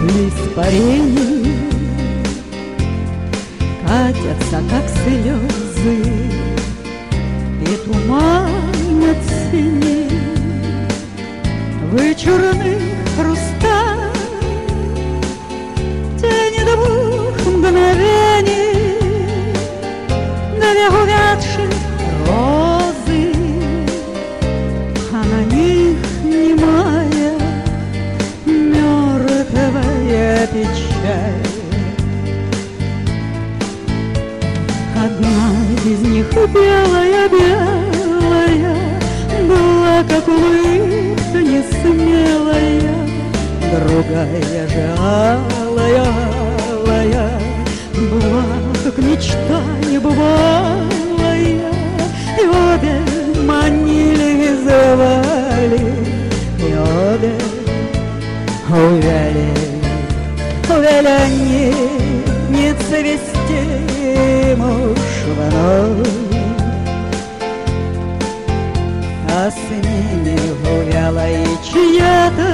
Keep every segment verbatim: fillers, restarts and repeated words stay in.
испарений катятся, как слезы, и туманят синей вычурный хрусталь. Тени двух мгновений, две увядших розы, а на них немая мертвая печаль. Одна из них белая, белая, была как улыбка несмелая, другая же алая, алая, была как мечта небывалая. И обе манили и звали, и обе увяли, увяли они, не цвести муж вновь, а с ними увяла и чья-то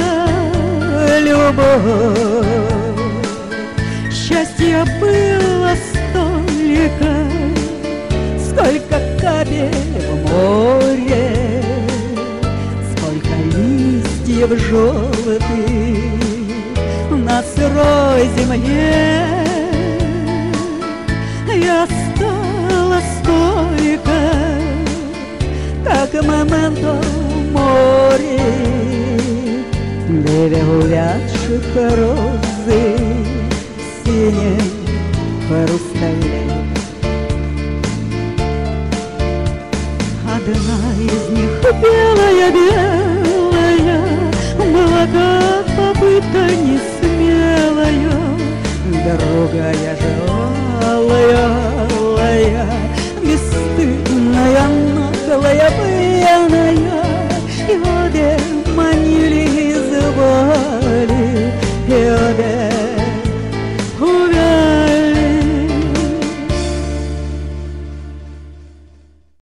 любовь. Счастья было столько, сколько капель в море, сколько листьев желтых на сырой земле. И осталось столько, как моменто море, две увядших розы в синем хрустале. Одна из них белая, белая, была как попытка не